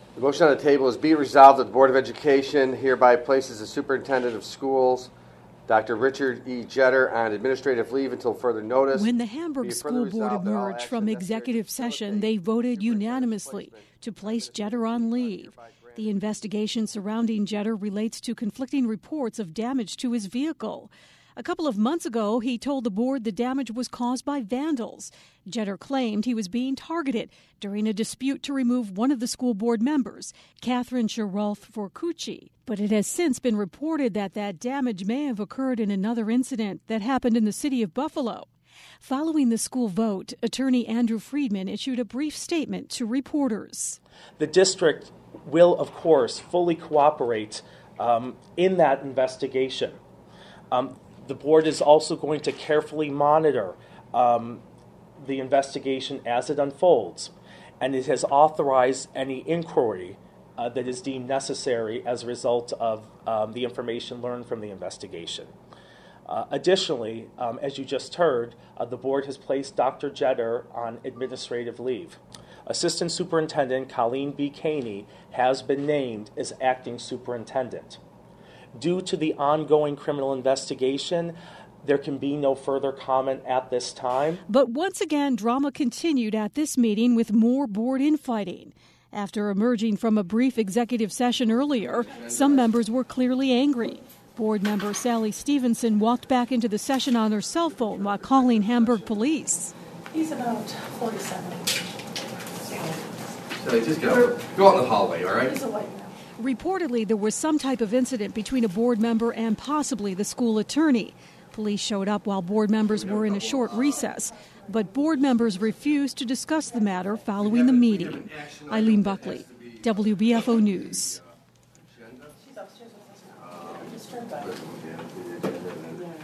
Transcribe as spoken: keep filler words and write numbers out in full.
The motion on the table is be resolved that the Board of Education hereby places the Superintendent of Schools, Doctor Richard E. Jetter, on administrative leave until further notice. When the Hamburg School Board emerged from executive session, they voted unanimously to place Jetter on leave. The investigation surrounding Jetter relates to conflicting reports of damage to his vehicle. A couple of months ago, he told the board the damage was caused by vandals. Jetter claimed he was being targeted during a dispute to remove one of the school board members, Catherine Sherolf Forcucci. But it has since been reported that that damage may have occurred in another incident that happened in the city of Buffalo. Following the school vote, attorney Andrew Friedman issued a brief statement to reporters. The district will, of course, fully cooperate um, in that investigation. Um, The board is also going to carefully monitor um, the investigation as it unfolds, and it has authorized any inquiry uh, that is deemed necessary as a result of um, the information learned from the investigation. Uh, additionally, um, as you just heard, uh, the board has placed Doctor Jetter on administrative leave. Assistant Superintendent Colleen B. Caney has been named as acting superintendent. Due to the ongoing criminal investigation, there can be no further comment at this time. But once again, drama continued at this meeting with more board infighting. After emerging from a brief executive session earlier, some members were clearly angry. Board member Sally Stevenson walked back into the session on her cell phone while calling Hamburg police. He's about forty-seven. Sally, just go. Go out in the hallway, all right? He's a white man. Reportedly, there was some type of incident between a board member and possibly the school attorney. Police showed up while board members were in a short recess, but board members refused to discuss the matter following the meeting. Eileen Buckley, W B F O News. She's upstairs with us now. Just turned back.